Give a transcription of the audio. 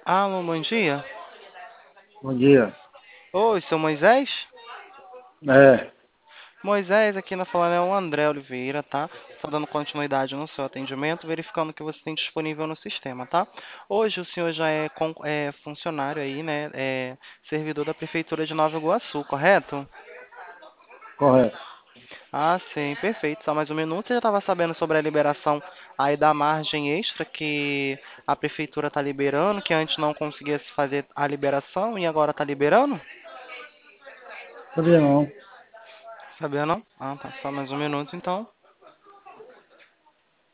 Alô, bom dia. Bom dia. Oi, seu Moisés? É, Moisés, aqui na falando é o André Oliveira, tá? Só dando continuidade no seu atendimento, verificando o que você tem disponível no sistema, tá? Hoje o senhor já é funcionário aí, né? É servidor da Prefeitura de Nova Iguaçu, correto? correto. Ah, sim, perfeito. Só mais um minuto. Você já estava sabendo sobre a liberação aí da margem extra que a Prefeitura está liberando, que antes não conseguia se fazer a liberação e agora está liberando? Sabia não. Sabia não? Ah, tá. Só mais um minuto, então.